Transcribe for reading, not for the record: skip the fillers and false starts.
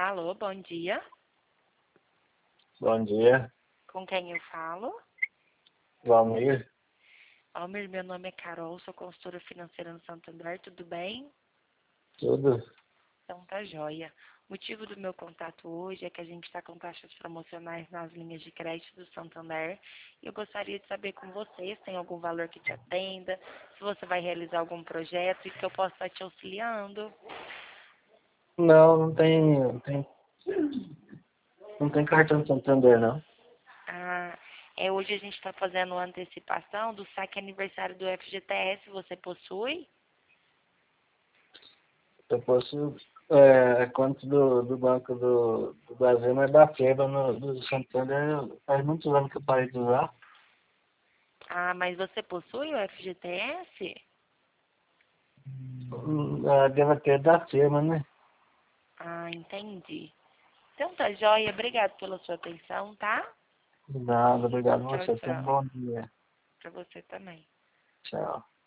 Alô, bom dia. Bom dia, Com quem eu falo? Valmir. Almir, meu nome é Carol, sou consultora financeira no Santander, tudo bem? Tudo? Então tá joia. O motivo do meu contato hoje é que a gente está com taxas promocionais nas linhas de crédito do Santander e eu gostaria de saber com você se tem algum valor que te atenda, se você vai realizar algum projeto e que eu possa estar te auxiliando. Não, não tem cartão Santander, não. Ah, hoje a gente está fazendo a antecipação do saque aniversário do FGTS, você possui? Eu posso, conta do Banco do Brasil, mas da Feba do Santander, faz muitos anos que eu parei de usar. Ah, mas você possui o FGTS? Deve ter da Feba, né? Ah, entendi. Então tá joia, obrigado pela sua atenção, tá? Nada, obrigado a Tchau, você. Tenha um tchau. bom dia. Pra você também. Tchau.